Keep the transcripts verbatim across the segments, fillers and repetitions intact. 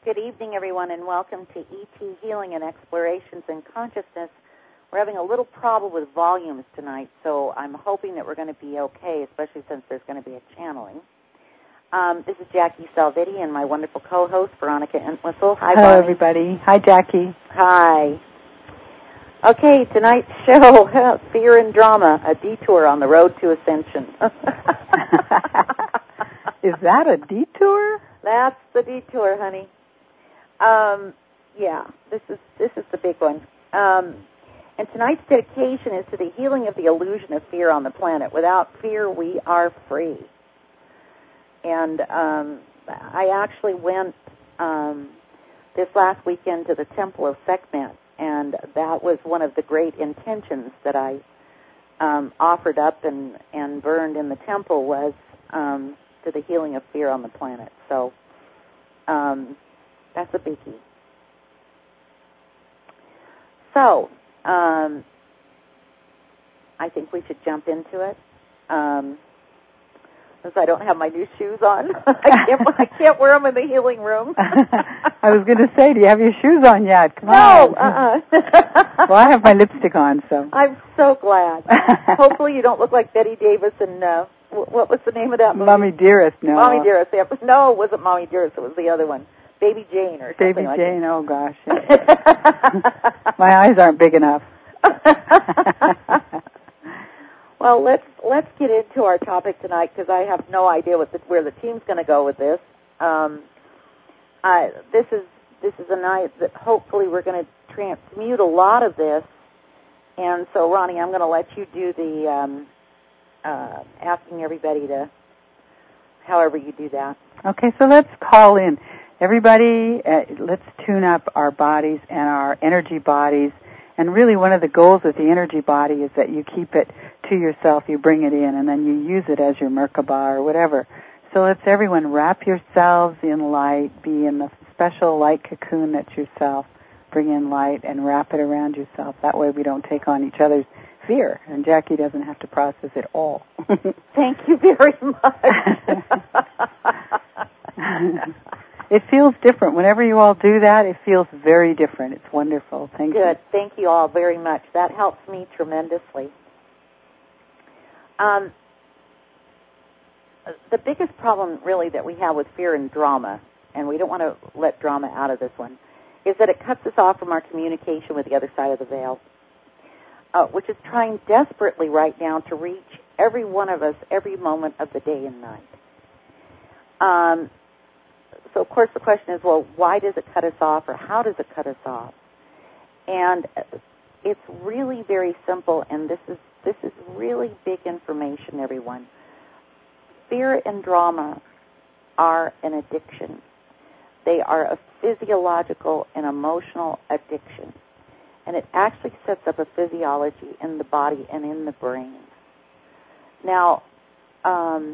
Good evening, everyone, and welcome to E T Healing and Explorations in Consciousness. We're having a little problem with volumes tonight, so I'm hoping that we're going to be okay, especially since there's going to be a channeling. Um, this is Jackie Salvitti and my wonderful co-host, Veronica Entwistle. Hi, Hello, Bonnie. everybody. Hi, Jackie. Hi. Okay, tonight's show, Fear and Drama, a detour on the road to ascension. Is that a detour? That's the detour, honey. Um, yeah, this is this is the big one. Um, and tonight's dedication is to the healing of the illusion of fear on the planet. Without fear, we are free. And um, I actually went um, this last weekend to the Temple of Sekhmet, and that was one of the great intentions that I um, offered up and, and burned in the temple was um, to the healing of fear on the planet. So um, that's a biggie. So um, I think we should jump into it. Um, since I don't have my new shoes on, I can't, I can't wear them in the healing room. I was going to say, do you have your shoes on yet? Come no, on. uh-uh. Well, I have my lipstick on, so. I'm so glad. Hopefully you don't look like Betty Davis and, uh, what was the name of that movie? Mommy Dearest, no. Mommy Dearest. Yeah. No, it wasn't Mommy Dearest. It was the other one. Baby Jane or something Baby like Jane, that. oh gosh. Yeah. My eyes aren't big enough. Well, let's let's get into our topic tonight because I have no idea what the, where the team's going to go with this. Um, I, this is this is a night that hopefully we're going to transmute a lot of this. And so, Ronnie, I'm going to let you do the um, uh, asking everybody to, however you do that. Okay, so let's call in. Everybody, uh, let's tune up our bodies and our energy bodies. And really one of the goals of the energy body is that you keep it to yourself, you bring it in, and then you use it as your Merkaba or whatever. So let's everyone wrap yourselves in light, be in the special light cocoon that's yourself. Bring in light and wrap it around yourself. That way we don't take on each other's fear, and Jackie doesn't have to process it all. Thank you very much. It feels different. Whenever you all do that, it feels very different. It's wonderful. Thank you. Good. Thank you all very much. That helps me tremendously. Um, the biggest problem, really, that we have with fear and drama, and we don't want to let drama out of this one, is that it cuts us off from our communication with the other side of the veil, uh, which is trying desperately right now to reach every one of us every moment of the day and night. Um, so, of course, the question is, well, why does it cut us off, or how does it cut us off? And it's really very simple, and this is this is really big information, everyone. Fear and drama are an addiction. They are a physiological and emotional addiction. And it actually sets up a physiology in the body and in the brain. Now, um,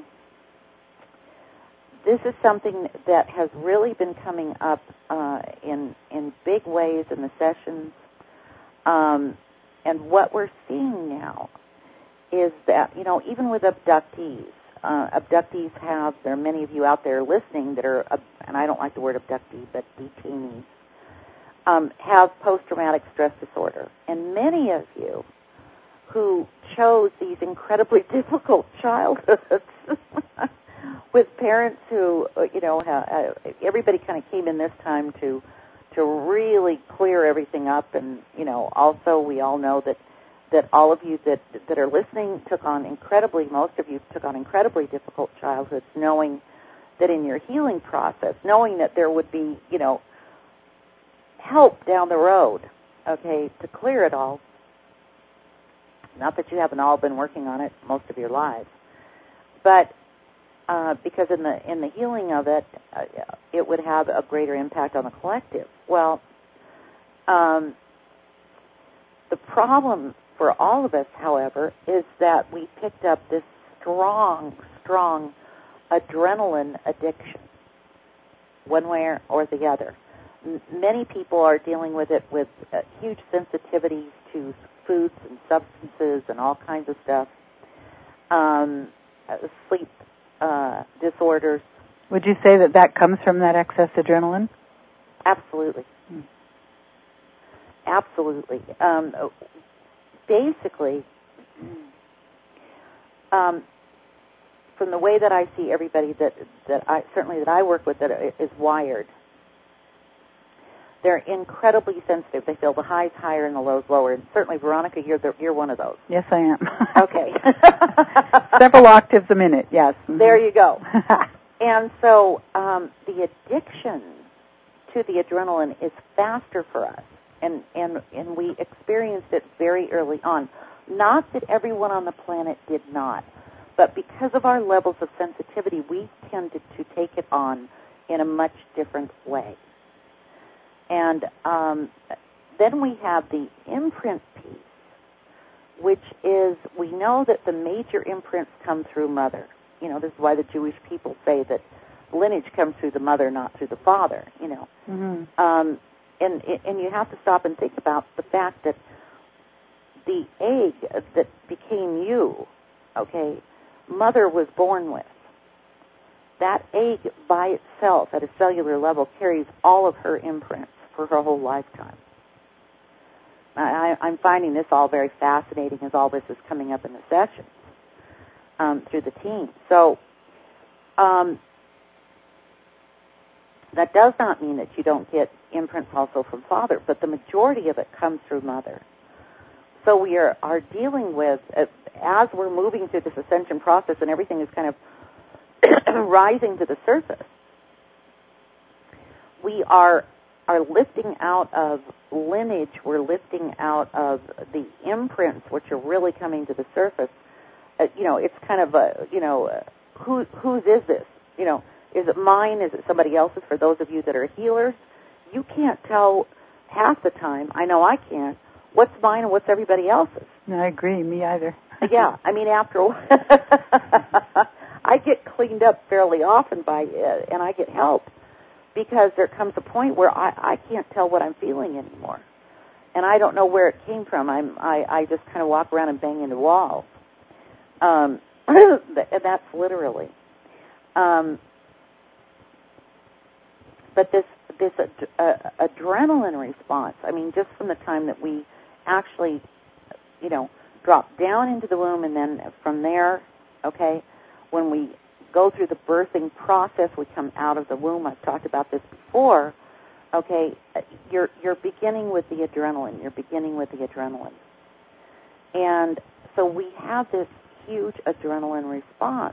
this is something that has really been coming up uh, in in big ways in the sessions. Um, and what we're seeing now is that, you know, even with abductees, uh, abductees have, there are many of you out there listening that are, uh, and I don't like the word abductee, but detainees, um, have post-traumatic stress disorder. And many of you who chose these incredibly difficult childhoods with parents who, you know, uh, everybody kind of came in this time to to really clear everything up, and, you know, also we all know that, that all of you that that are listening took on incredibly, most of you took on incredibly difficult childhoods, knowing that in your healing process, knowing that there would be, you know, help down the road, okay, to clear it all. Not that you haven't all been working on it most of your lives, but uh, because in the in the healing of it, uh, it would have a greater impact on the collective. Well, um, the problem for all of us, however, is that we picked up this strong, strong adrenaline addiction, one way or the other. M- many people are dealing with it with uh, huge sensitivities to foods and substances and all kinds of stuff, um, uh, sleep uh, disorders. Would you say that that comes from that excess adrenaline? Absolutely. Hmm. Absolutely. Um, basically, um, from the way that I see everybody that, that I, certainly that I work with that is wired, they're incredibly sensitive. They feel the highs higher and the lows lower. And certainly, Veronica, you're, the, you're one of those. Yes, I am. Okay. Several octaves a minute, yes. Mm-hmm. There you go. And so um, the addiction to the adrenaline is faster for us, and, and, and we experienced it very early on. Not that everyone on the planet did not, but because of our levels of sensitivity, we tended to take it on in a much different way. And um, then we have the imprint piece, which is, we know that the major imprints come through mother. You know, this is why the Jewish people say that lineage comes through the mother, not through the father, you know. Mm-hmm. Um, and, and you have to stop and think about the fact that the egg that became you, okay, mother was born with. That egg by itself at a cellular level carries all of her imprints for her whole lifetime. I, I'm finding this all very fascinating as all this is coming up in the sessions um, through the team. So um, that does not mean that you don't get imprints also from father, but the majority of it comes through mother. So we are, are dealing with, uh, as we're moving through this ascension process and everything is kind of rising to the surface, we are are lifting out of lineage, we're lifting out of the imprints, which are really coming to the surface. Uh, you know, it's kind of a, you know, uh, who, whose is this? You know, is it mine? Is it somebody else's? For those of you that are healers, you can't tell half the time, I know I can't, what's mine and what's everybody else's. No, I agree, me either. Yeah, I mean, after a while, I get cleaned up fairly often by it, and I get help. Because there comes a point where I, I can't tell what I'm feeling anymore. And I don't know where it came from. I'm, I, I just kind of walk around and bang into walls. Um, that's literally. Um, but this this ad- uh, adrenaline response, I mean, just from the time that we actually, you know, drop down into the womb and then from there, okay, when we go through the birthing process, we come out of the womb. I've talked about this before. Okay, you're you're beginning with the adrenaline. You're beginning with the adrenaline, and so we have this huge adrenaline response.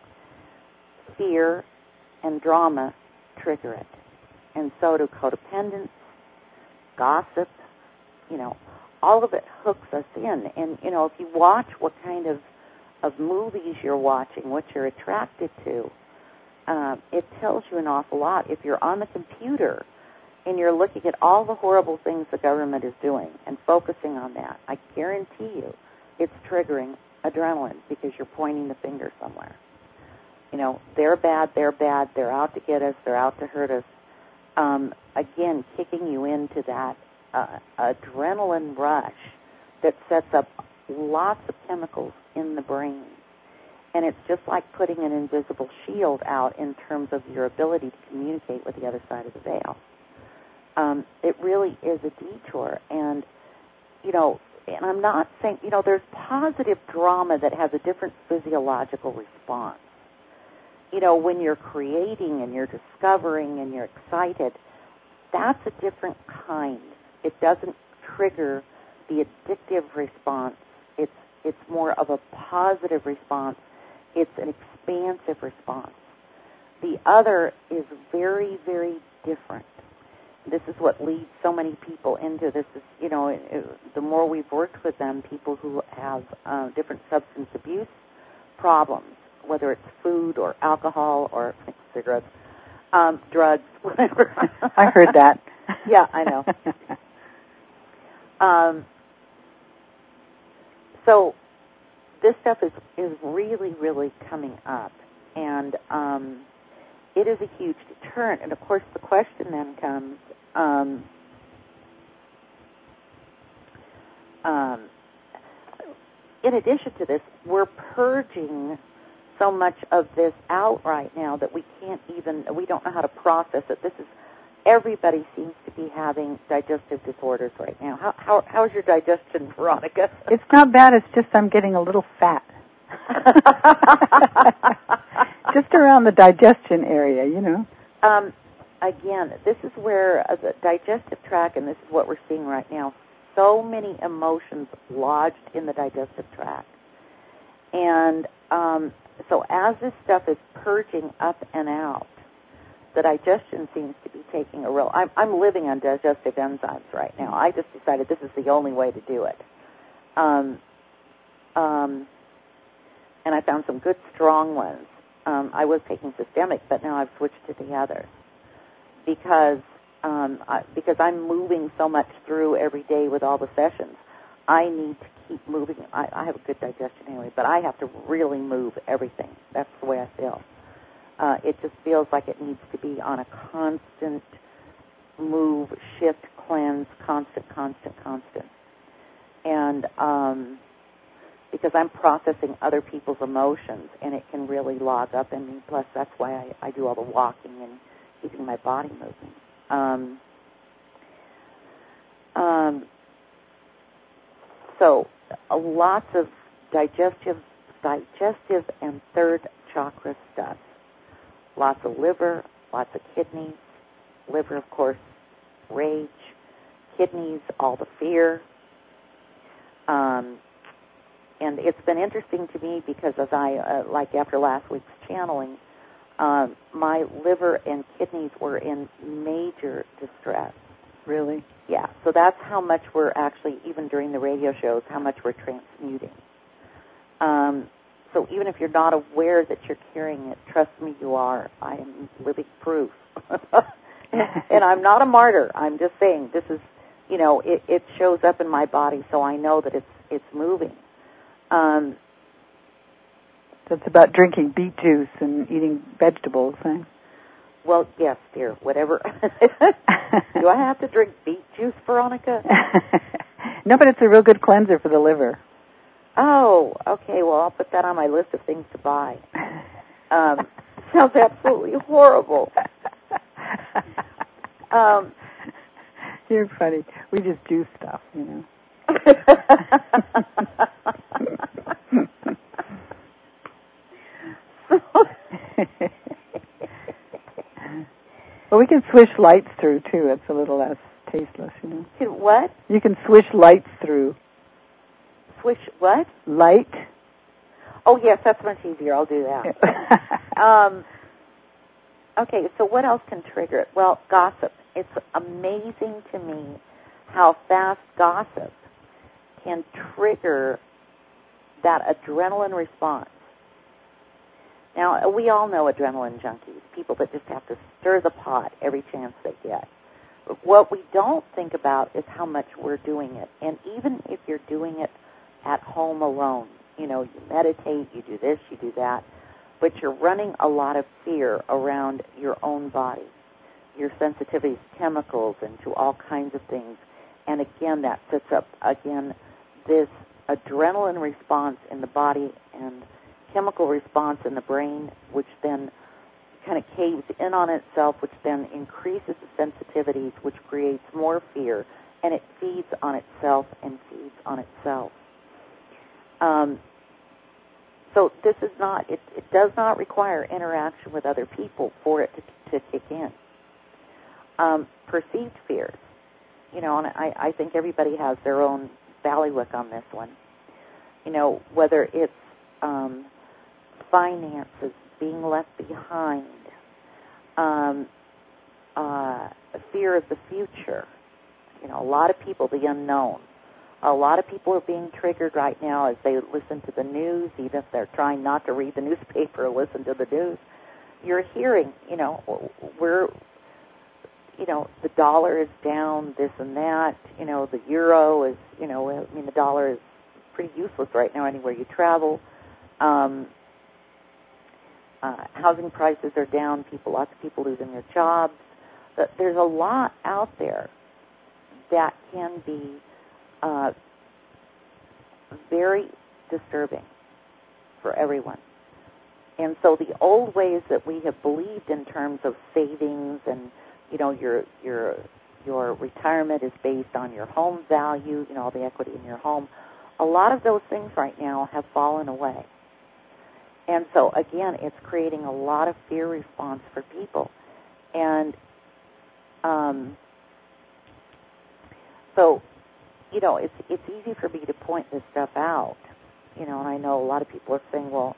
Fear and drama trigger it, and so do codependence, gossip. You know, all of it hooks us in. And you know, if you watch what kind of of movies you're watching, what you're attracted to, uh, it tells you an awful lot. If you're on the computer and you're looking at all the horrible things the government is doing and focusing on that, I guarantee you it's triggering adrenaline because you're pointing the finger somewhere. You know, they're bad, they're bad, they're out to get us, they're out to hurt us. Um, again, kicking you into that uh, adrenaline rush that sets up lots of chemicals in the brain. And it's just like putting an invisible shield out in terms of your ability to communicate with the other side of the veil. Um, it really is a detour. And, you know, and I'm not saying, you know, there's positive drama that has a different physiological response. You know, when you're creating and you're discovering and you're excited, that's a different kind. It doesn't trigger the addictive response. It's it's more of a positive response. It's an expansive response. The other is very, very different. This is what leads so many people into this. Is, you know, it, it, the more we've worked with them, people who have uh, different substance abuse problems, whether it's food or alcohol or cigarettes, um, drugs, whatever. I heard that. Yeah, I know. Um, so this stuff is, is really, really coming up, and um, it is a huge deterrent. And, of course, the question then comes, um, um, in addition to this, we're purging so much of this out right now that we can't even, we don't know how to process it. This is everybody seems to be having digestive disorders right now. How, how how's your digestion, Veronica? It's not bad. It's just I'm getting a little fat. Just around the digestion area, you know. Um, again, this is where uh, the digestive tract, and this is what we're seeing right now, so many emotions lodged in the digestive tract. And um, so as this stuff is purging up and out, the digestion seems to be taking a real... I'm, I'm living on digestive enzymes right now. I just decided this is the only way to do it. Um, um, and I found some good, strong ones. Um, I was taking systemic, but now I've switched to the other because um, I, because I'm moving so much through every day with all the sessions. I need to keep moving. I, I have a good digestion anyway, but I have to really move everything. That's the way I feel. Uh, it just feels like it needs to be on a constant move, shift, cleanse, constant, constant, constant. And um, because I'm processing other people's emotions, and it can really log up in me. Plus, that's why I, I do all the walking and keeping my body moving. Um, um, so, uh, lots of digestive, digestive and third chakra stuff. Lots of liver, lots of kidneys. Liver, of course, rage. Kidneys, all the fear. Um, and it's been interesting to me because as I, uh, like after last week's channeling, um, my liver and kidneys were in major distress. Really? Yeah. So that's how much we're actually, even during the radio shows, how much we're transmuting. Um, So even if you're not aware that you're carrying it, trust me, you are. I am living proof. And I'm not a martyr. I'm just saying this is, you know, it, it shows up in my body, so I know that it's it's moving. Um, so it's about drinking beet juice and eating vegetables, eh? Well, yes, dear, whatever. Do I have to drink beet juice, Veronica? No, but it's a real good cleanser for the liver. Oh, okay. Well, I'll put that on my list of things to buy. Um, sounds absolutely horrible. Um, You're funny. We just do stuff, you know. Well, we can swish lights through, too. It's a little less tasteless, you know. Can what? You can swish lights through. Swish what? Light. Oh, yes, that's much easier. I'll do that. um, okay, so what else can trigger it? Well, gossip. It's amazing to me how fast gossip can trigger that adrenaline response. Now, we all know adrenaline junkies, people that just have to stir the pot every chance they get. But what we don't think about is how much we're doing it. And even if you're doing it at home alone, you know, you meditate, you do this, you do that, but you're running a lot of fear around your own body, your sensitivity to chemicals and to all kinds of things. And again, that sets up, again, this adrenaline response in the body and chemical response in the brain, which then kind of caves in on itself, which then increases the sensitivities, which creates more fear, and it feeds on itself and feeds on itself. Um, so this is not, it, it does not require interaction with other people for it to, to kick in. Um, perceived fears. You know, and I, I think everybody has their own ballywick on this one. You know, whether it's um, finances, being left behind, um, uh, fear of the future. You know, a lot of people, the unknown. A lot of people are being triggered right now as they listen to the news, even if they're trying not to read the newspaper or listen to the news. You're hearing, you know, we're, you know, the dollar is down, this and that. You know, the euro is, you know, I mean, the dollar is pretty useless right now anywhere you travel. Um, uh, housing prices are down. People, lots of people losing their jobs. But there's a lot out there that can be uh, very disturbing for everyone. And so the old ways that we have believed in terms of savings and you know, your your your retirement is based on your home value, you know, all the equity in your home. A lot of those things right now have fallen away. And so, again, it's creating a lot of fear response for people. And um, so, you know, it's it's easy for me to point this stuff out, you know, and I know a lot of people are saying, well,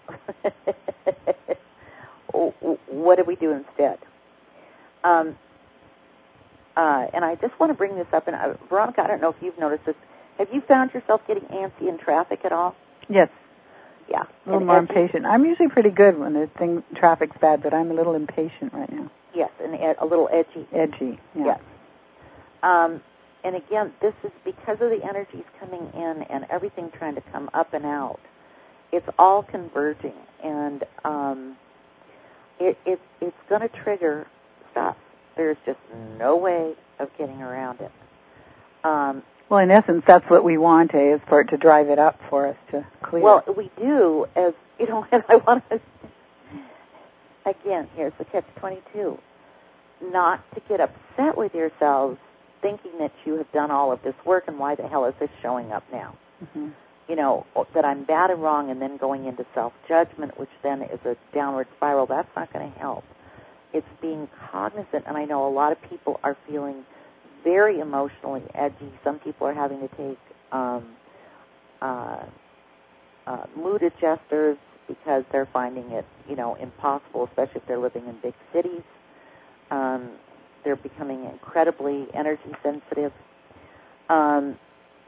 what do we do instead? Um, uh, and I just want to bring this up, and uh, Veronica, I don't know if you've noticed this. Have you found yourself getting antsy in traffic at all? Yes. Yeah. A little and more edgy. impatient. I'm usually pretty good when the thing traffic's bad, but I'm a little impatient right now. Yes, and ed- a little edgy. Edgy, yeah. Yes. Um, and again, this is because of the energies coming in and everything trying to come up and out. It's all converging, and um, it, it, it's going to trigger stuff. There's just no way of getting around it. Um, Well, in essence, that's what we want, eh, is for it to drive it up for us to clear. Well, we do, as, you know, and I want to, again, here's the catch twenty-two, not to get upset with yourselves thinking that you have done all of this work and why the hell is this showing up now? Mm-hmm. You know, that I'm bad and wrong and then going into self-judgment, which then is a downward spiral. That's not going to help. It's being cognizant, and I know a lot of people are feeling very emotionally edgy. Some people are having to take um, uh, uh, mood adjusters because they're finding it, you know, impossible, especially if they're living in big cities. Um, they're becoming incredibly energy sensitive. Um,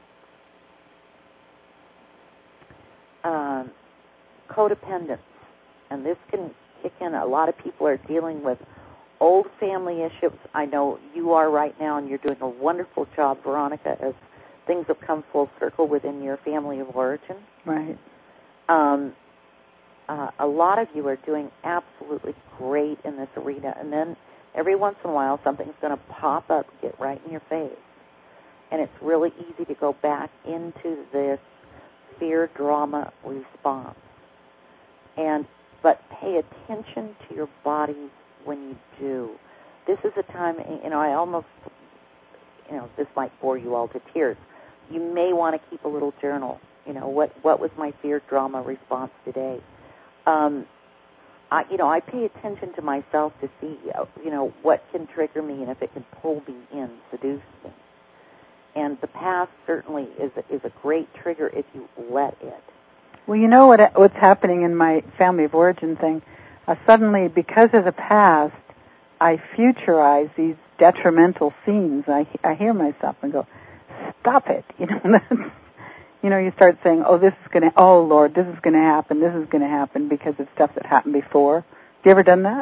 um, codependence, and this can kick in. A lot of people are dealing with old family issues. I know you are right now, and you're doing a wonderful job, Veronica, as things have come full circle within your family of origin. Right. Um, uh, a lot of you are doing absolutely great in this arena, and then every once in a while something's going to pop up, get right in your face, and it's really easy to go back into this fear drama response. And but pay attention to your bodies when you do. This is a time, you know, I almost, you know, this might bore you all to tears. You may want to keep a little journal. You know, what what was my fear drama response today? Um, I, you know, I pay attention to myself to see, you know, what can trigger me and if it can pull me in, seduce me. And the past certainly is a, is a great trigger if you let it. Well, you know what what's happening in my family of origin thing? Uh, suddenly, because of the past, I futurize these detrimental scenes. I, I hear myself and go, stop it. You know, that's, you know, you start saying, oh, this is going to, oh, Lord, this is going to happen, this is going to happen because of stuff that happened before. Have you ever done that?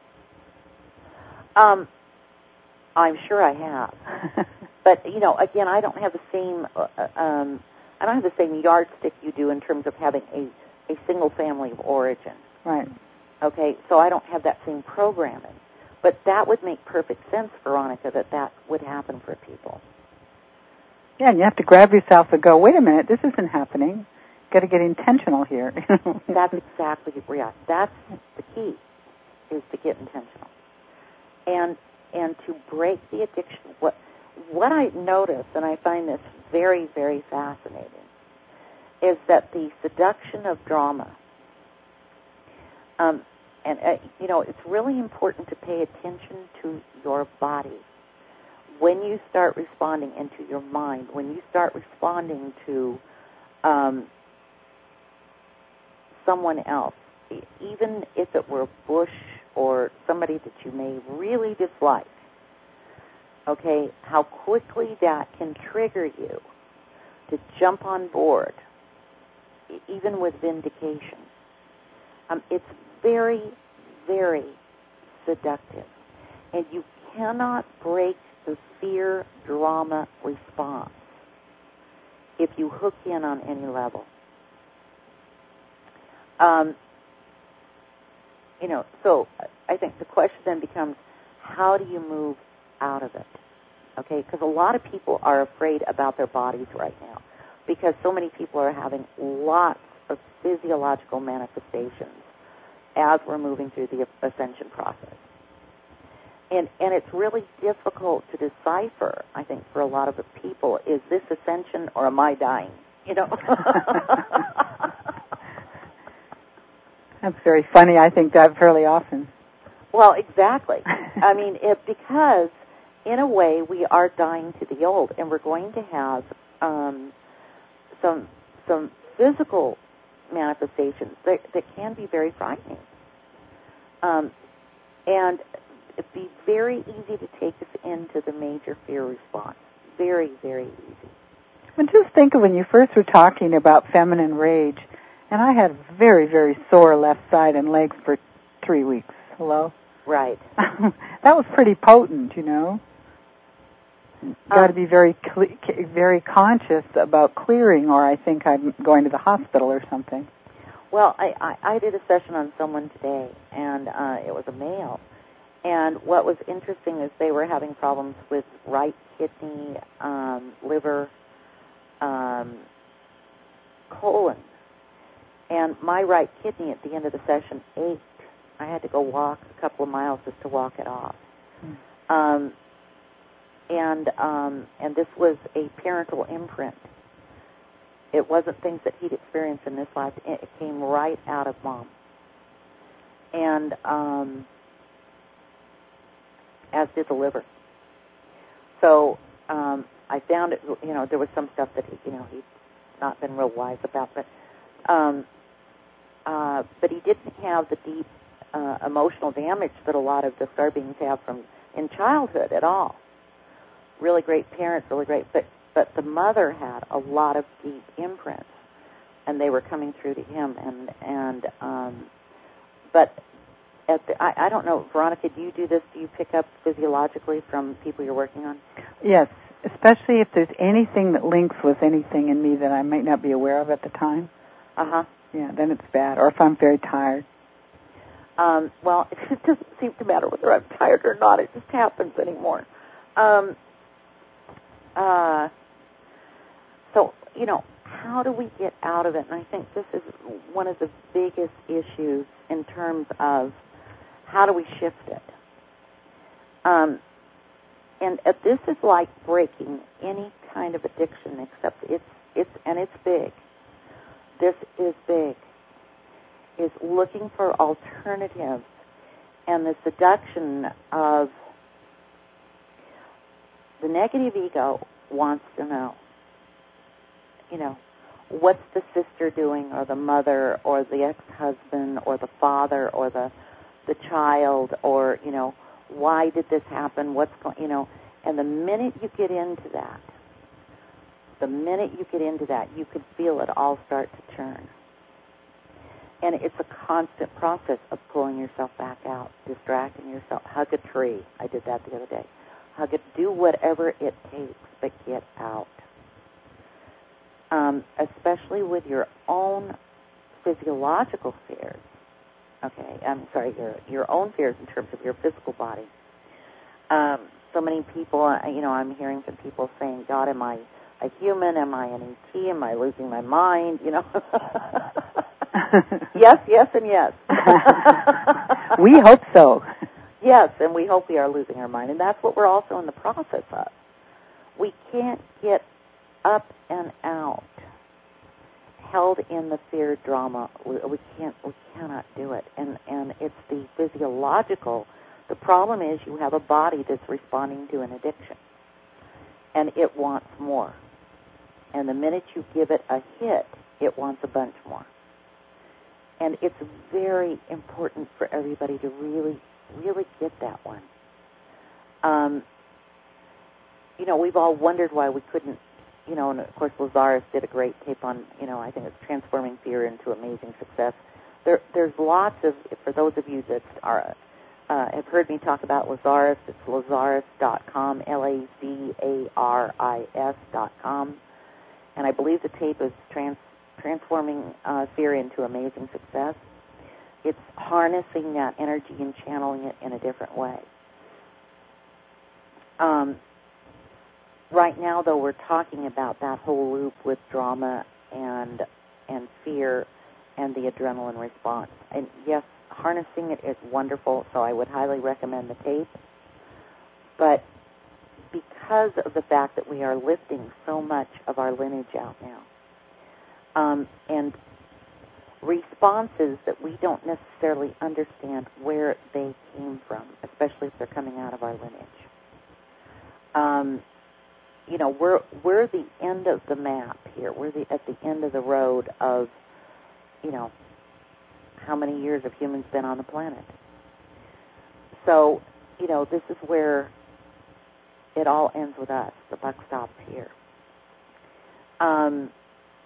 Um, I'm sure I have. But, you know, again, I don't have the same, uh, um, I don't have the same yardstick you do in terms of having a, a single family of origin. Right. Okay, so I don't have that same programming. But that would make perfect sense, Veronica, that that would happen for people. Yeah, and you have to grab yourself and go, wait a minute, this isn't happening. You've got to get intentional here. That's exactly, yeah, that's the key, is to get intentional. And and to break the addiction. What what I notice, and I find this very, very fascinating, is that the seduction of drama, um, and, uh, you know, it's really important to pay attention to your body. When you start responding into your mind, when you start responding to um, someone else, even if it were Bush or somebody that you may really dislike, okay, how quickly that can trigger you to jump on board, even with vindication. Um, it's very, very seductive. And you cannot break the fear drama response if you hook in on any level. Um, you know, so I think the question then becomes, how do you move out of it? Okay, because a lot of people are afraid about their bodies right now because so many people are having lots of physiological manifestations as we're moving through the ascension process. And, and it's really difficult to decipher, I think, for a lot of the people, is this ascension or am I dying? You know? That's very funny. I think that fairly often. Well, exactly. I mean, it, because in a way we are dying to the old, and we're going to have um, some some physical manifestations that, that can be very frightening. Um, and it'd be very easy to take us into the major fear response. Very, very easy. Well, just think of when you first were talking about feminine rage, and I had very, very sore left side and legs for three weeks. Hello? Right. That was pretty potent, you know. You've got to be very, cle- very conscious about clearing, or I think I'm going to the hospital or something. Well, I, I, I did a session on someone today, and uh, it was a male. And what was interesting is they were having problems with right kidney, um, liver, um, colon. And my right kidney at the end of the session ached. I had to go walk a couple of miles just to walk it off. Mm. Um, and um, and this was a parental imprint. It wasn't things that he'd experienced in this life. It came right out of mom. And um, as did the liver. So um, I found it, you know, there was some stuff that, he, you know, he'd not been real wise about, but um, uh, but he didn't have the deep uh, emotional damage that a lot of the star beings have from in childhood at all. Really great parents, really great, but but the mother had a lot of deep imprints, and they were coming through to him. And and um, but at the, I, I don't know, Veronica, do you do this? Do you pick up physiologically from people you're working on? Yes, especially if there's anything that links with anything in me that I might not be aware of at the time. Uh huh. Yeah, then it's bad. Or if I'm very tired. Um, well, it doesn't seem to matter whether I'm tired or not. It just happens anymore. Um, uh, so, you know, how do we get out of it? And I think this is one of the biggest issues in terms of how do we shift it. Um, and uh, this is like breaking any kind of addiction, except it's it's and it's big. This is big. Is looking for alternatives, and the seduction of the negative ego wants to know, you know, what's the sister doing, or the mother, or the ex-husband, or the father, or the the child, or, you know, why did this happen, what's going, you know, and the minute you get into that, the minute you get into that, you can feel it all start to turn. And it's a constant process of pulling yourself back out, distracting yourself. Hug a tree. I did that the other day. Hug it. Do whatever it takes, but get out. Um, especially with your own physiological fears. Okay, I'm sorry, your your own fears in terms of your physical body. Um, so many people, you know, I'm hearing from people saying, God, am I a human? Am I an E T? Am I losing my mind? You know. Yes, yes, and yes. We hope so. Yes, and we hope we are losing our mind, and that's what we're also in the process of. We can't get up and out, held in the fear drama. We, we can't. We cannot do it, and and it's the physiological. The problem is you have a body that's responding to an addiction, and it wants more. And the minute you give it a hit, it wants a bunch more. And it's very important for everybody to really, really get that one. Um, you know, we've all wondered why we couldn't, you know, and of course Lazarus did a great tape on, you know, I think it's Transforming Fear into Amazing Success. There, there's lots of, for those of you that are, uh, have heard me talk about Lazarus, it's lazarus dot com, L A Z A R I S dot com. And I believe the tape is trans. Transforming uh, Fear into Amazing Success. It's harnessing that energy and channeling it in a different way. Um, right now, though, we're talking about that whole loop with drama and and fear and the adrenaline response. And yes, harnessing it is wonderful, so I would highly recommend the tape. But because of the fact that we are lifting so much of our lineage out now, um, and responses that we don't necessarily understand where they came from, especially if they're coming out of our lineage. Um, you know, we're we're the end of the map here. We're the at the end of the road of, you know, how many years have humans been on the planet. So, you know, this is where it all ends with us. The buck stops here. Um,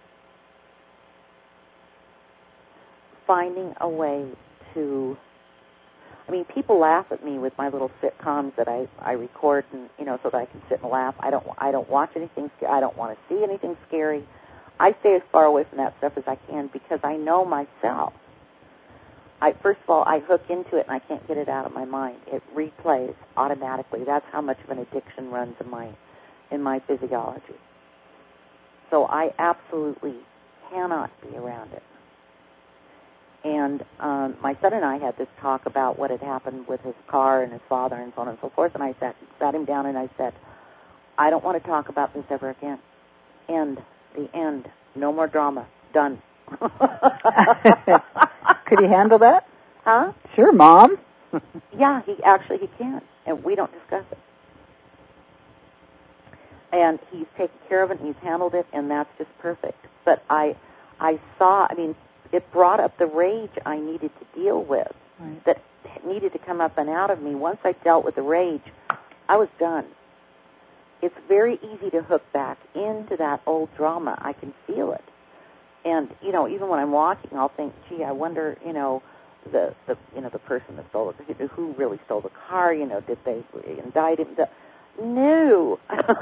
finding a way to, I mean, people laugh at me with my little sitcoms that I, I record, and you know, so that I can sit and laugh. I don't I don't watch anything. I don't want to see anything scary. I stay as far away from that stuff as I can because I know myself. I first of all I hook into it and I can't get it out of my mind. It replays automatically. That's how much of an addiction runs in my in my physiology. So I absolutely cannot be around it. And um, my son and I had this talk about what had happened with his car and his father and so on and so forth, and I sat, sat him down and I said, I don't want to talk about this ever again. End. The end. No more drama. Done. Could he handle that? Huh? Sure, Mom. Yeah, he actually he can, and we don't discuss it. And he's taken care of it, and he's handled it, and that's just perfect. But I, I saw, I mean, it brought up the rage I needed to deal with, right, that needed to come up and out of me. Once I dealt with the rage, I was done. It's very easy to hook back into that old drama. I can feel it. And, you know, even when I'm walking, I'll think, gee, I wonder, you know, the, the you know, the person that stole it, who really stole the car, you know, did they indict him? The, no.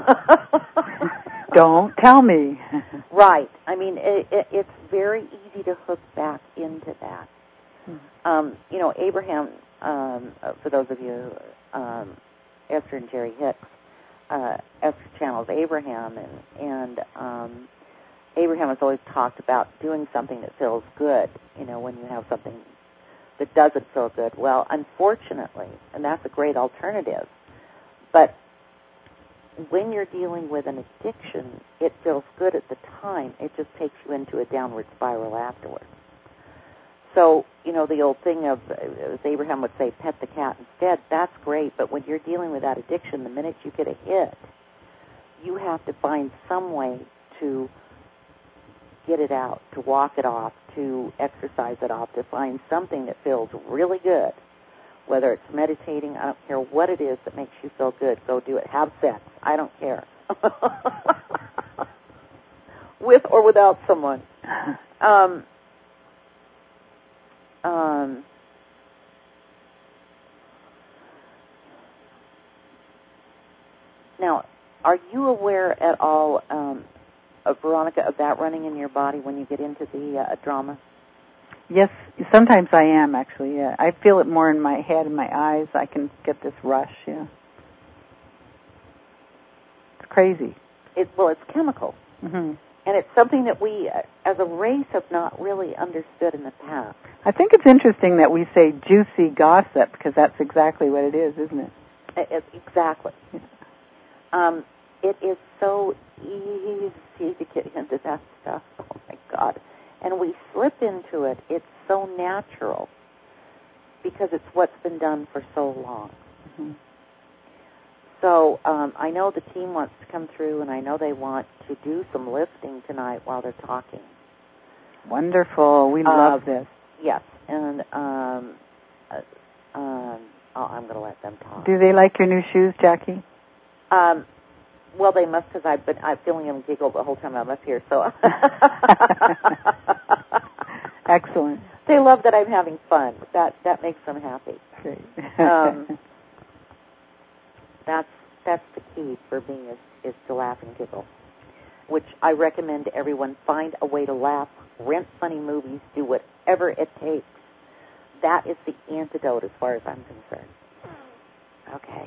Don't tell me. Right. I mean, it, it, it's very easy to hook back into that. Mm-hmm. Um, you know, Abraham, um, for those of you, um, Esther and Jerry Hicks, uh, Esther channels Abraham, and, and um, Abraham has always talked about doing something that feels good, you know, when you have something that doesn't feel good. Well, unfortunately, and that's a great alternative, but when you're dealing with an addiction, it feels good at the time. It just takes you into a downward spiral afterwards. So, you know, the old thing of, as Abraham would say, pet the cat instead, that's great, but when you're dealing with that addiction, the minute you get a hit, you have to find some way to get it out, to walk it off, to exercise it off, to find something that feels really good. Whether it's meditating, I don't care what it is that makes you feel good, go do it. Have sex, I don't care. With or without someone. Um, um, now, are you aware at all, um, of, Veronica, of that running in your body when you get into the uh, drama? Yes, sometimes I am, actually, yeah. I feel it more in my head and my eyes. I can get this rush, yeah. It's crazy. It, well, it's chemical. Mm-hmm. And it's something that we, uh, as a race, have not really understood in the past. I think it's interesting that we say juicy gossip, because that's exactly what it is, isn't it? It, it, exactly. Yeah. Um, it is so easy to get into that stuff. Oh, my God. And we slip into it. It's so natural because it's what's been done for so long. Mm-hmm. So um, I know the team wants to come through, and I know they want to do some lifting tonight while they're talking. Wonderful. We uh, love this. Yes. And um, uh, um, oh, I'm going to let them talk. Do they like your new shoes, Jackie? Um, well, they must, because I've been I'm feeling them giggle the whole time I'm up here. So excellent. They love that I'm having fun. That that makes them happy. Great. um, that's that's the key for me is, is to laugh and giggle, which I recommend to everyone. Find a way to laugh, rent funny movies, do whatever it takes. That is the antidote as far as I'm concerned. Okay.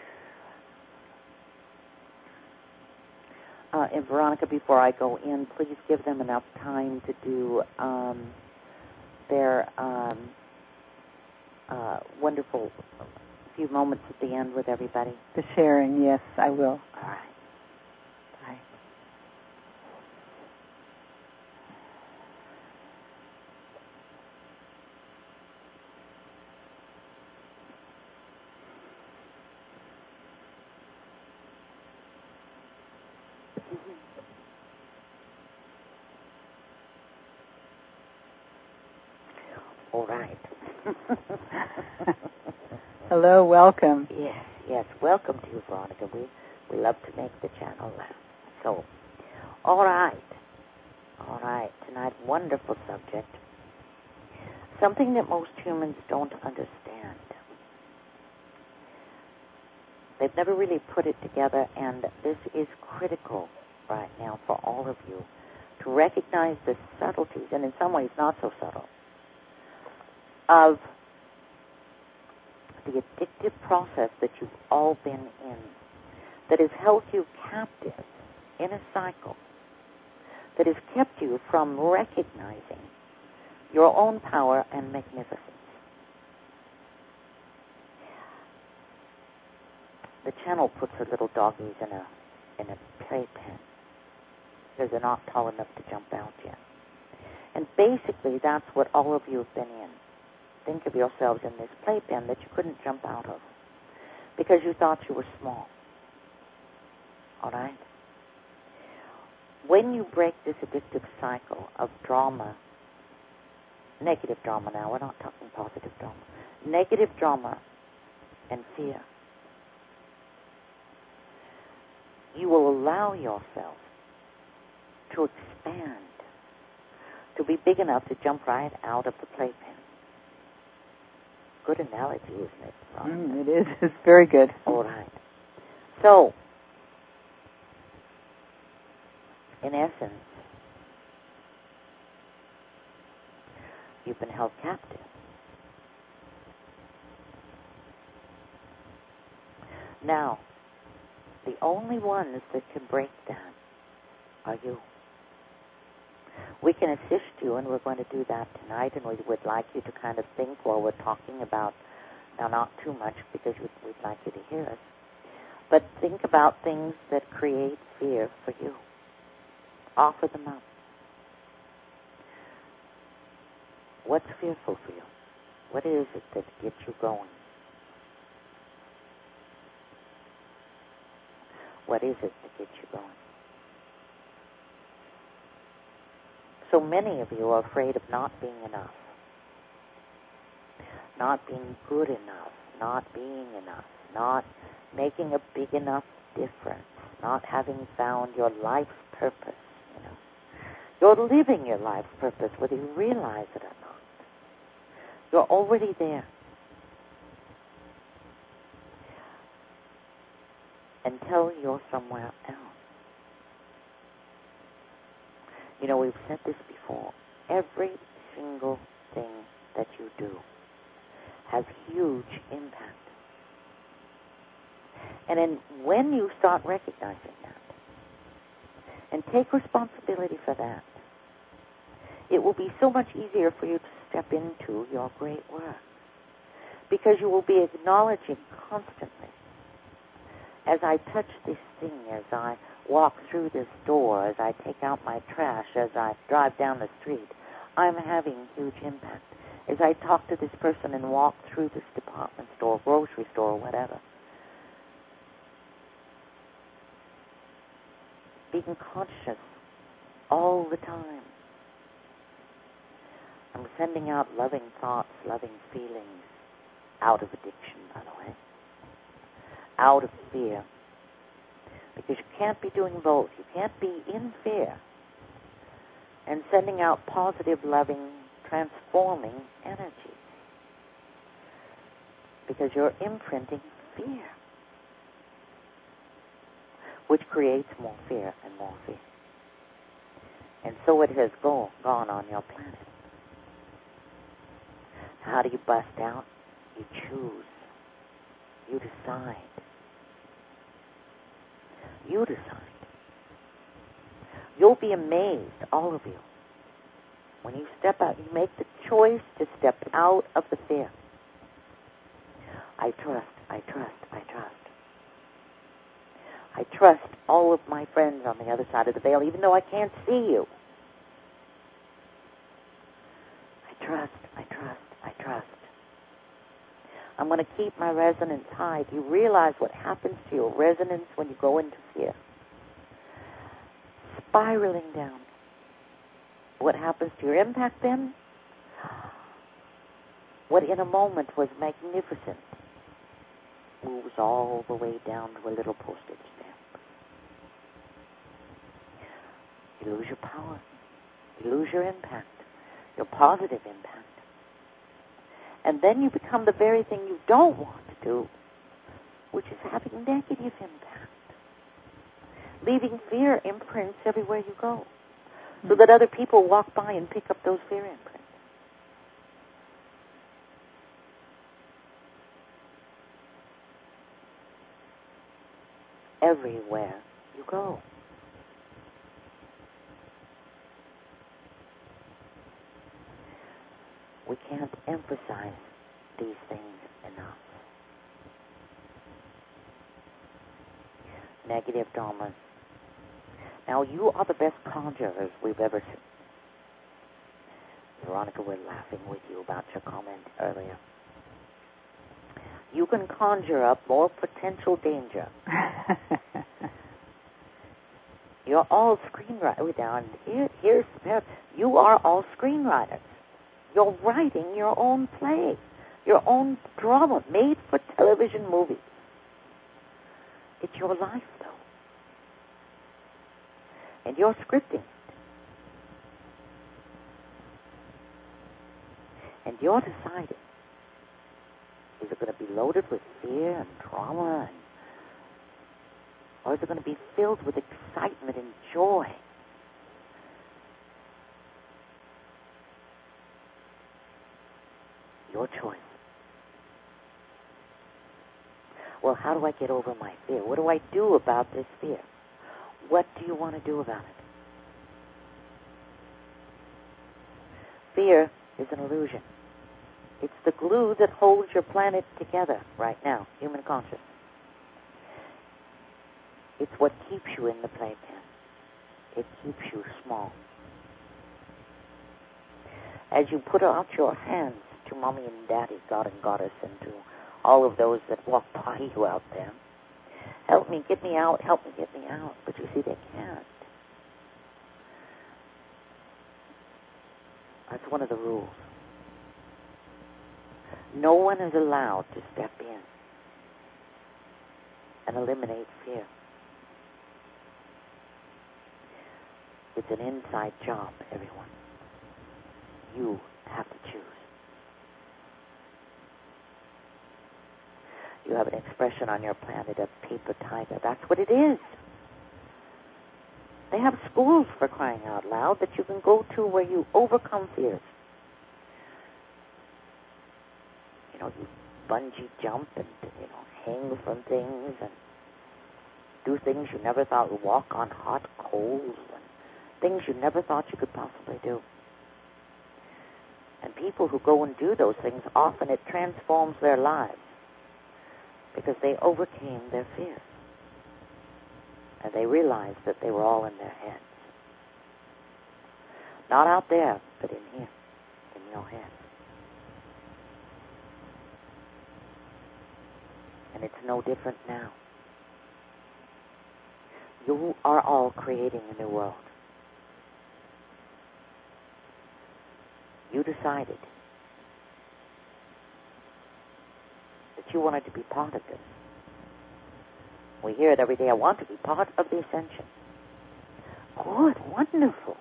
Uh, and Veronica, before I go in, please give them enough time to do um, their um, uh, wonderful few moments at the end with everybody? The sharing, yes, I will. All right. Bye. All right. Hello, welcome. Yes, yes. Welcome to you, Veronica. We we love to make the channel laugh. So, all right. All right. Tonight, wonderful subject. Something that most humans don't understand. They've never really put it together, and this is critical right now for all of you to recognize the subtleties, and in some ways not so subtle, of the addictive process that you've all been in, that has held you captive in a cycle, that has kept you from recognizing your own power and magnificence. The channel puts her little doggies in a in a playpen because they're not tall enough to jump out yet. And basically, that's what all of you have been in. Think of yourselves in this playpen that you couldn't jump out of because you thought you were small. All right? When you break this addictive cycle of drama, negative drama now, we're not talking positive drama, negative drama and fear, you will allow yourself to expand, to be big enough to jump right out of the playpen. Good analogy, isn't it? Mm, it is. It's very good. All right. So, in essence, you've been held captive. Now, the only ones that can break that are you. We can assist you, and we're going to do that tonight, and we would like you to kind of think while we're talking about, now not too much because we'd, we'd like you to hear us, but think about things that create fear for you. Offer them up. What's fearful for you? What is it that gets you going? What is it that gets you going? So many of you are afraid of not being enough, not being good enough, not being enough, not making a big enough difference, not having found your life's purpose. You know, you're living your life's purpose whether you realize it or not. You're already there. Until you're somewhere else. You know, we've said this before. Every single thing that you do has huge impact. And then when you start recognizing that and take responsibility for that, it will be so much easier for you to step into your great work because you will be acknowledging constantly, as I touch this thing, as I walk through this door, as I take out my trash, as I drive down the street, I'm having huge impact. As I talk to this person and walk through this department store, grocery store, or whatever. Being conscious all the time. I'm sending out loving thoughts, loving feelings, out of addiction, by the way. Out of fear. Because you can't be doing both. You can't be in fear and sending out positive, loving, transforming energy. Because you're imprinting fear, which creates more fear and more fear. And so it has go, gone on your planet. How do you bust out? You choose. You decide. You decide. You'll be amazed, all of you, when you step out, you make the choice to step out of the fear. I trust, I trust, I trust. I trust all of my friends on the other side of the veil, even though I can't see you. I trust, I trust, I trust. I'm going to keep my resonance high. Do you realize what happens to your resonance when you go into fear? Spiraling down. What happens to your impact then? What in a moment was magnificent moves all the way down to a little postage stamp. You lose your power. You lose your impact, your positive impact. And then you become the very thing you don't want to do, which is having negative impact. Leaving fear imprints everywhere you go, so that other people walk by and pick up those fear imprints. Everywhere you go. We can't emphasize these things enough. Negative dharmas. Now, you are the best conjurers we've ever seen. Veronica, we're laughing with you about your comment earlier. You can conjure up more potential danger. You're all screenwriters. Down here, here's you are all screenwriters. You're writing your own play, your own drama, made for television movies. It's your life, though. And you're scripting it. And you're deciding, is it going to be loaded with fear and trauma, and, or is it going to be filled with excitement and joy? Your choice. Well, how do I get over my fear? What do I do about this fear? What do you want to do about it? Fear is an illusion. It's the glue that holds your planet together right now, human consciousness. It's what keeps you in the playpen. It keeps you small. As you put out your hands to Mommy and Daddy, God and Goddess, and to all of those that walk by you out there, help me, get me out, help me, get me out. But you see, they can't. That's one of the rules. No one is allowed to step in and eliminate fear. It's an inside job, everyone. You have to choose. You have an expression on your planet, a paper tiger. That's what it is. They have schools, for crying out loud, that you can go to where you overcome fears. You know, you bungee jump and, you know, hang from things and do things you never thought would walk on hot coals and things you never thought you could possibly do. And people who go and do those things, often it transforms their lives because they overcame their fears. And they realized that they were all in their heads. Not out there, but in here, in your head. And it's no different now. You are all creating a new world. You decided that you wanted to be part of this. We hear it every day. I want to be part of the ascension. Good, wonderful.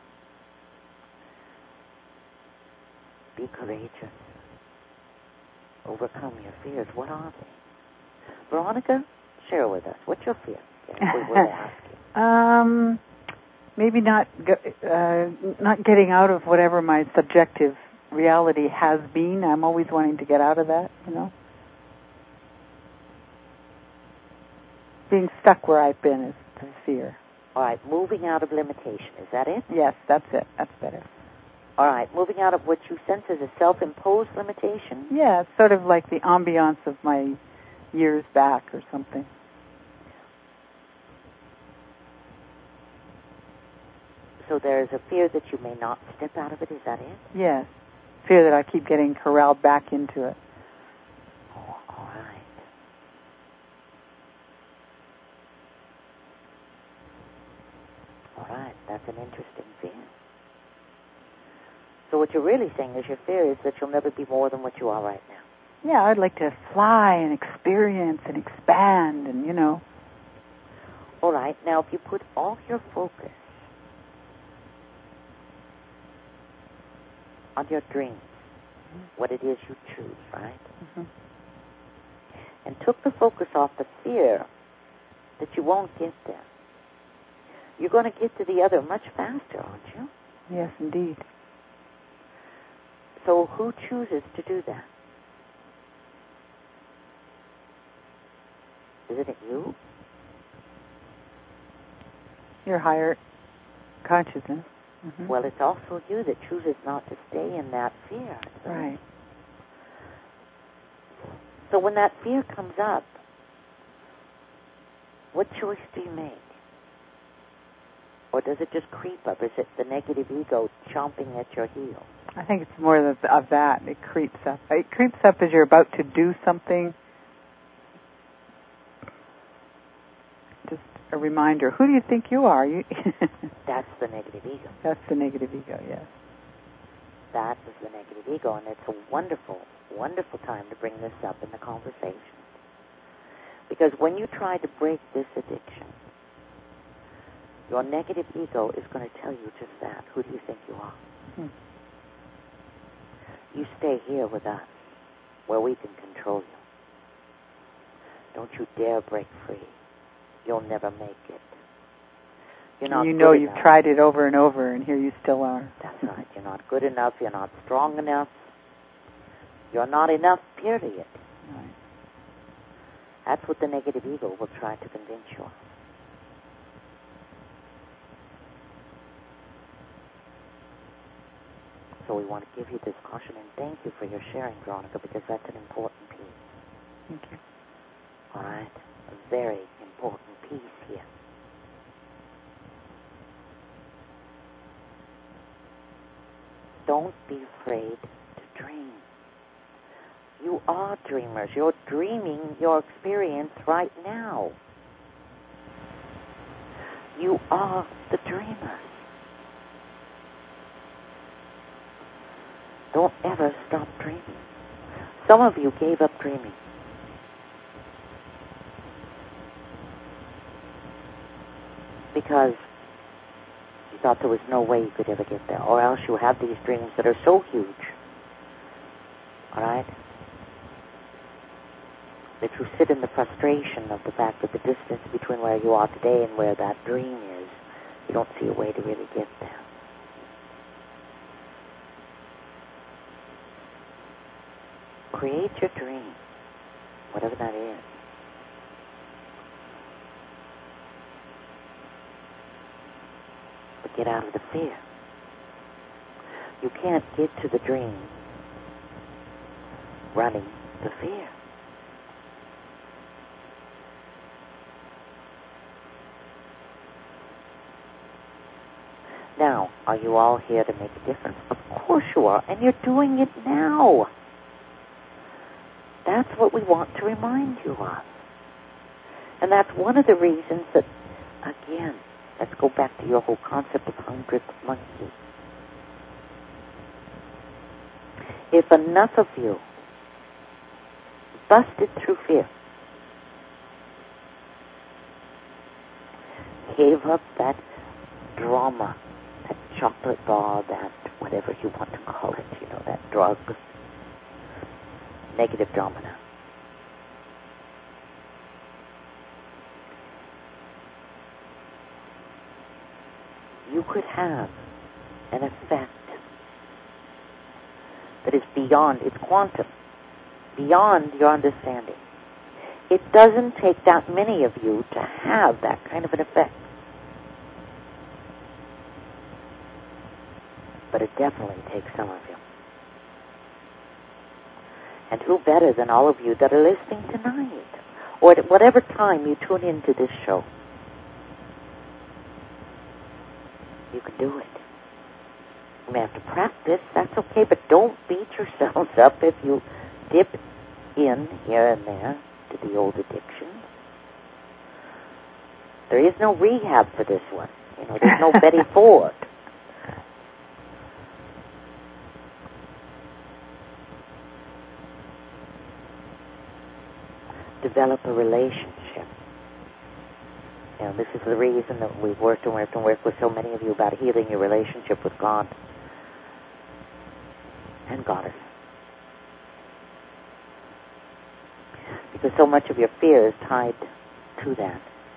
Be courageous. Overcome your fears. What are they? Veronica, share with us. What's your fear? If we were to ask you. Um, maybe not uh, not getting out of whatever my subjective reality has been. I'm always wanting to get out of that, you know. Being stuck where I've been is the fear. All right, moving out of limitation. Is that it? Yes, that's it. That's better. All right, moving out of what you sense as a self-imposed limitation? Yeah, it's sort of like the ambiance of my years back or something. So there's a fear that you may not step out of it, is that it? Yes. Fear that I keep getting corralled back into it. Oh, all right. All right, that's an interesting fear. So what you're really saying is your fear is that you'll never be more than what you are right now. Yeah, I'd like to fly and experience and expand and, you know. All right, now if you put all your focus on your dreams, mm-hmm. what it is you choose, right? Mm-hmm. And took the focus off the fear that you won't get there, you're going to get to the other much faster, aren't you? Yes, indeed. So who chooses to do that? Isn't it you? Your higher consciousness. Mm-hmm. Well, it's also you that chooses not to stay in that fear. So. Right. So when that fear comes up, what choice do you make? Or does it just creep up? Is it the negative ego chomping at your heels? I think it's more of, of that. It creeps up. It creeps up as you're about to do something. Just a reminder. Who do you think you are? You That's the negative ego. That's the negative ego, yes. That is the negative ego, and it's a wonderful, wonderful time to bring this up in the conversation. Because when you try to break this addiction, your negative ego is going to tell you just that. Who do you think you are? Hmm. You stay here with us, where we can control you. Don't you dare break free. You'll never make it. You're not you know good you've enough. tried it over and over, and here you still are. That's right. You're not good enough. You're not strong enough. You're not enough, period. Right. That's what the negative ego will try to convince you of. So we want to give you this caution, and thank you for your sharing, Veronica, because that's an important piece. Thank you. All right? A very important piece here. Don't be afraid to dream. You are dreamers. You're dreaming your experience right now. You are the dreamer. Don't ever stop dreaming. Some of you gave up dreaming. Because you thought there was no way you could ever get there. Or else you have these dreams that are so huge. All right? That you sit in the frustration of the fact that the distance between where you are today and where that dream is, you don't see a way to really get there. Create your dream, whatever that is. But get out of the fear. You can't get to the dream running the fear. Now, are you all here to make a difference? Of course you are, and you're doing it now. That's what we want to remind you of. And that's one of the reasons that, again, let's go back to your whole concept of hundredth monkey. If enough of you busted through fear, gave up that drama, that chocolate bar, that whatever you want to call it, you know, that drug, negative domina. You could have an effect that is beyond, it's quantum, beyond your understanding. It doesn't take that many of you to have that kind of an effect. but it definitely takes some of you. And who better than all of you that are listening tonight, or at whatever time you tune into this show? You can do it. You may have to practice, that's okay, but don't beat yourselves up if you dip in here and there to the old addictions. There is no rehab for this one. You know, there's no Betty Ford. Develop a relationship. You know, this is the reason that we've worked and worked and worked with so many of you about healing your relationship with God and Goddess. Because so much of your fear is tied to that.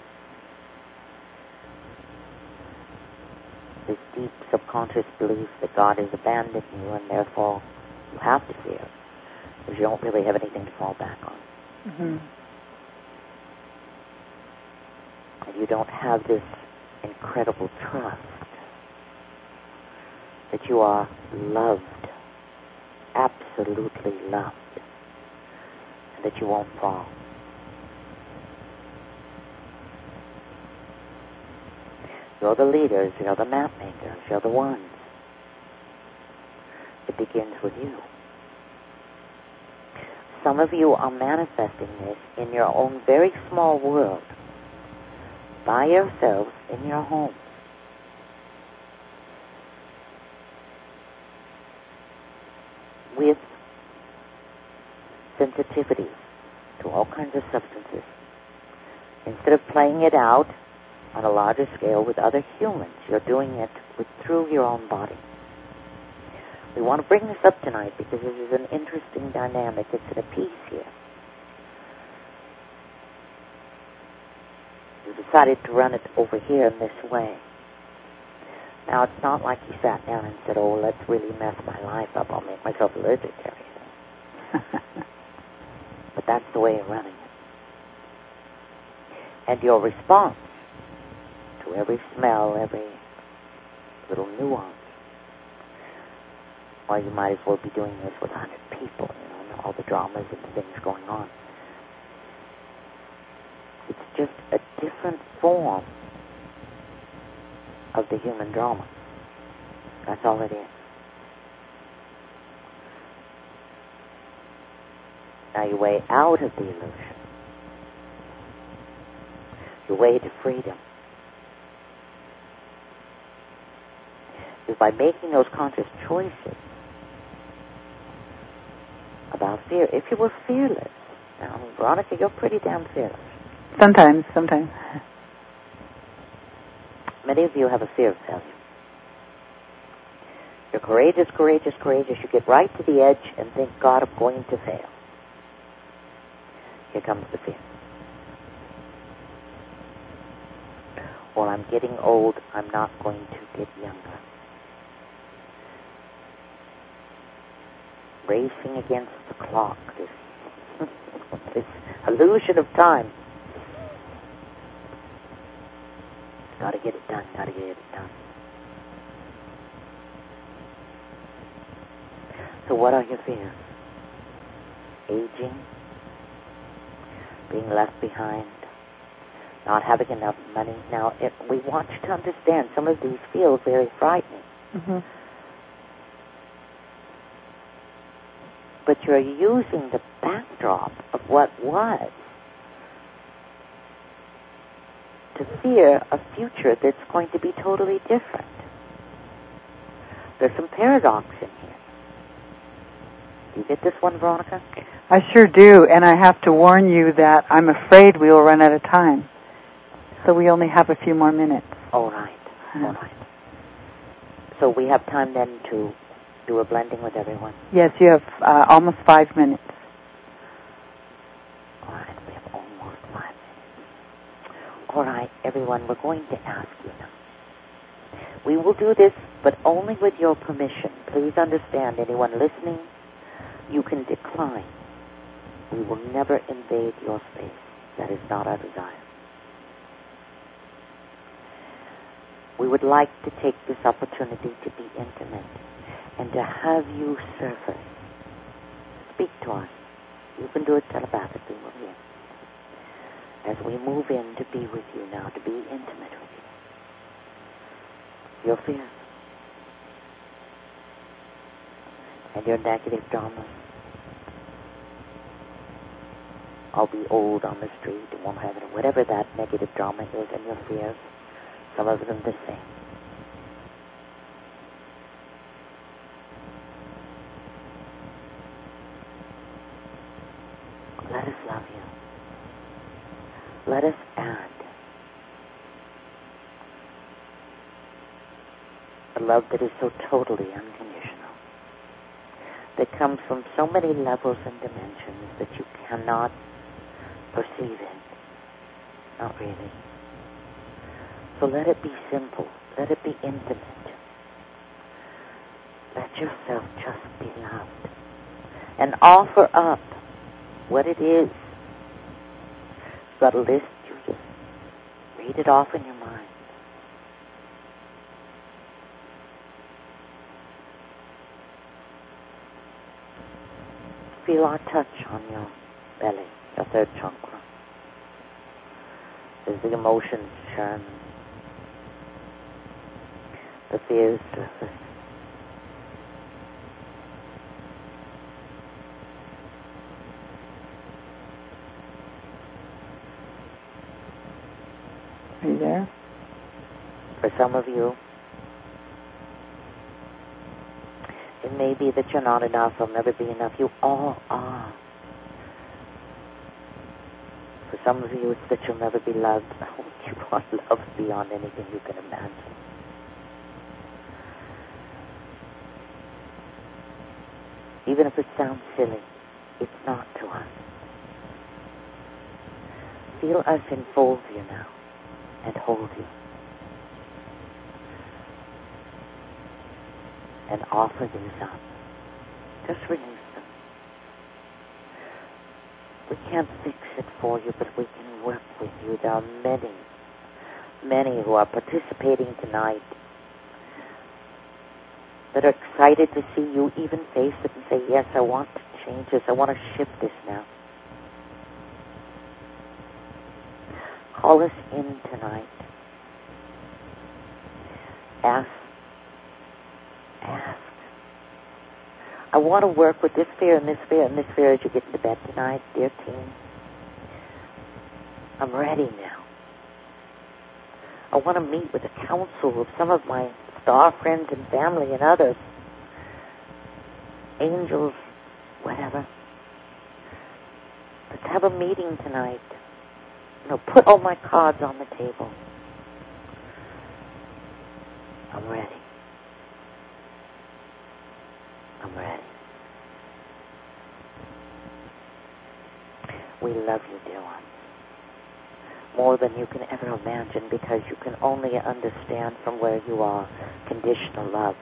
This deep subconscious belief that God has abandoned you and therefore you have to fear because you don't really have anything to fall back on. Mm-hmm. And you don't have this incredible trust that you are loved, absolutely loved, and that you won't fall. You're the leaders, you're the map makers, you're the ones. It begins with you. Some of you are manifesting this in your own very small world, by yourselves in your home. With sensitivity to all kinds of substances. Instead of playing it out on a larger scale with other humans, you're doing it with, through your own body. We want to bring this up tonight because this is an interesting dynamic. It's in a piece here. You decided to run it over here in this way. Now, it's not like you sat down and said, oh, let's really mess my life up. I'll make myself allergic to everything. But that's the way you're running it. And your response to every smell, every little nuance, or you might as well be doing this with a hundred people, you know, and all the dramas and the things going on. It's just a different form of the human drama. That's all it is. Now your way out of the illusion, your way to freedom, is by making those conscious choices about fear. If you were fearless, now, Veronica, you're pretty damn fearless. Sometimes, sometimes. Many of you have a fear of failure. You're courageous, courageous, courageous. You get right to the edge and think, God, I'm going to fail. Here comes the fear. Or I'm getting old, I'm not going to get younger. Racing against the clock, this, this illusion of time. Gotta get it done, gotta get it done. So what are your fears? Aging, being left behind, not having enough money. Now, if we want you to understand, some of these feel very frightening. Mm-hmm. But you're using the backdrop of what was to fear a future that's going to be totally different. There's some paradox in here. Do you get this one, Veronica? I sure do, and I have to warn you that I'm afraid we will run out of time. So we only have a few more minutes. All right, all right. So we have time then to do a blending with everyone? Yes, you have uh, almost five minutes. All right, we have almost five minutes. All right, everyone, we're going to ask you now. We will do this, but only with your permission. Please understand, anyone listening, you can decline. We will never invade your space. That is not our desire. we would like to take this opportunity to be intimate and to have you surface. Speak to us. You can do it telepathically. We're here. As we move in to be with you now, to be intimate with you. Your fears. And your negative drama. I'll be old on the street and won't have it. Whatever that negative drama is and your fears, some of them the same. Let us love you. Let us add a love that is so totally unconditional, that comes from so many levels and dimensions that you cannot perceive it. Not really. So let it be simple. Let it be intimate. Let yourself just be loved. And offer up what it is. You've got a list. You just read it off in your mind. Feel our touch on your belly, your third chakra. As the emotions churn, the fears surface. Are you there? For some of you, it may be that you're not enough, will never be enough. You all are. For some of you, it's that you'll never be loved. Oh, you are loved beyond anything you can imagine. Even if it sounds silly, it's not to us. Feel us enfold you now and hold you. And offer these up. Just release them. We can't fix it for you, but we can work with you. There are many, many who are participating tonight that are excited to see you even face it and say, yes, I want to change this. I want to shift this now. Call us in tonight. Ask. Ask. I want to work with this fear and this fear and this fear as you get into bed tonight, dear team. I'm ready now. I want to meet with a council of some of my star friends and family and others, angels, whatever. Let's have a meeting tonight. You know, put all my cards on the table. I'm ready. I'm ready. We love you, dear ones, more than you can ever imagine, because you can only understand from where you are conditional love.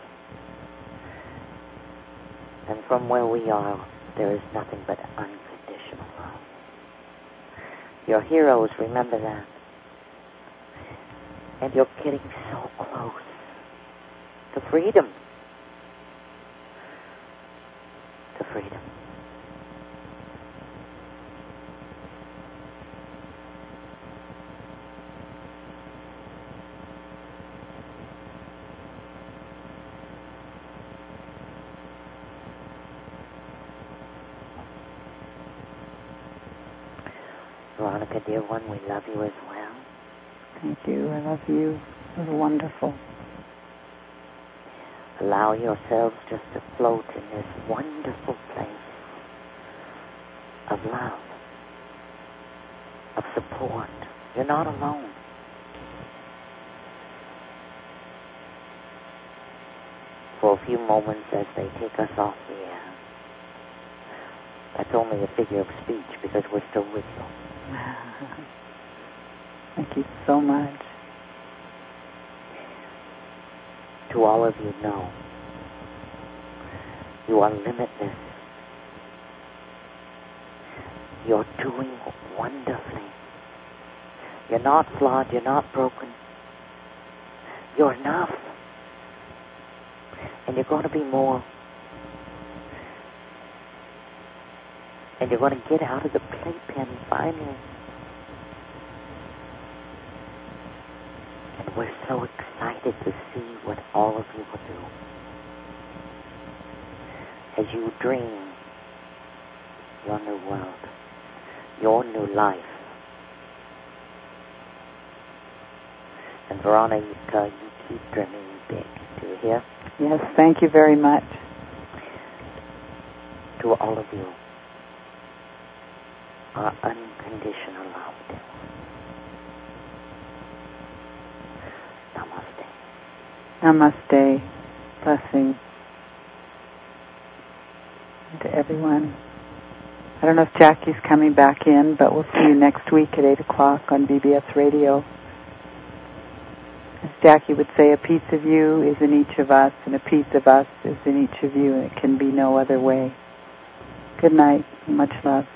And from where we are, there is nothing but unconditional love. Your heroes, remember that. And you're getting so close to freedom. To freedom. Veronica, dear one, we love you as well. Thank you. I love you. It was wonderful. Allow yourselves just to float in this wonderful place of love, of support. You're not alone. For a few moments as they take us off the air. That's only a figure of speech because we're still with you. Thank you so much. To all of you, know you are limitless. You're doing wonderfully. You're not flawed. You're not broken. You're enough. And you're going to be more. And you're going to get out of the playpen finally. And we're so excited to see what all of you will do. As you dream your new world, your new life. And Veronica, you keep dreaming big. Do you hear? Yes, thank you very much. To all of you, our unconditional love. Namaste. Namaste. Blessing to everyone. I don't know if Jackie's coming back in, but we'll see you next week at eight o'clock on B B S Radio. As Jackie would say, a piece of you is in each of us, and a piece of us is in each of you, and it can be no other way. Good night. Much love.